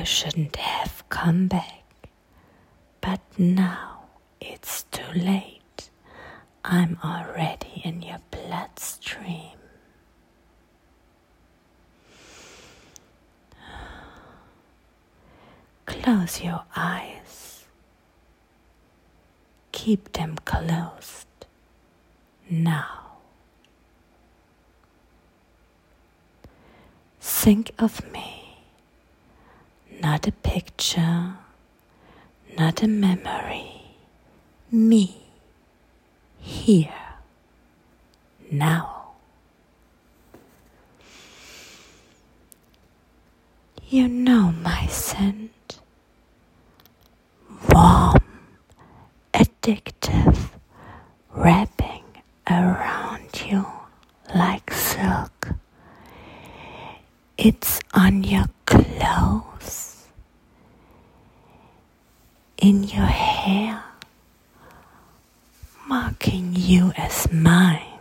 you shouldn't have come back, but now it's too late. I'm already in your bloodstream. Close your eyes. Keep them closed now. Think of me, not a picture, not a memory, me, here, now. You know my scent, warm, addictive, wrapping around you like silk. It's on your clothes, in your hair, marking you as mine.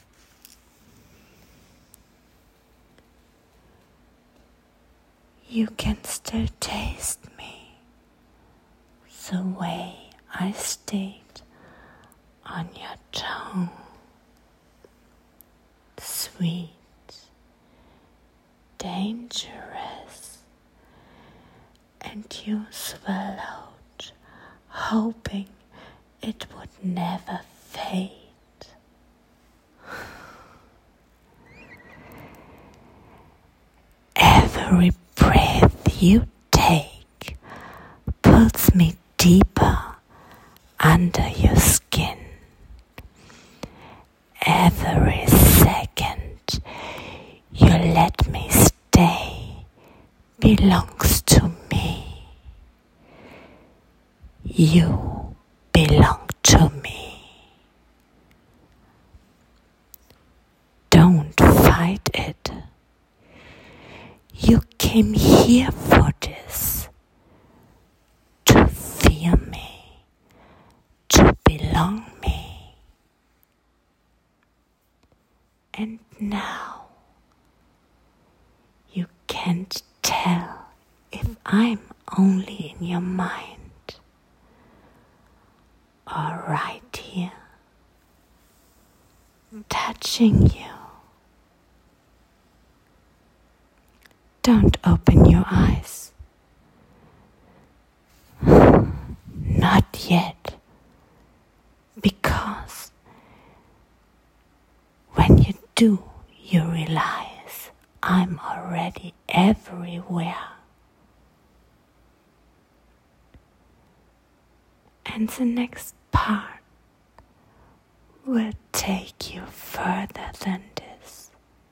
You can still taste me, the way I stayed on your tongue. Sweet, dangerous, and you swallowed, hoping it would never fade. Every breath you take pulls me deeper under your skin. Every second you let me stay belongs to me. You belong to me. Don't fight it. You came here for this, to feel me, to belong me. And now you can't tell if I'm only in your mind or right here, touching you. Don't open your eyes. Not yet, because when you do, you realize I'm already everywhere. And the next part will take you further than this.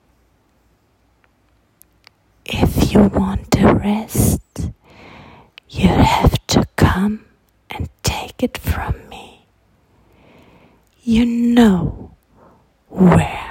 If you want to rest, you'll have to come and take it from me. You know where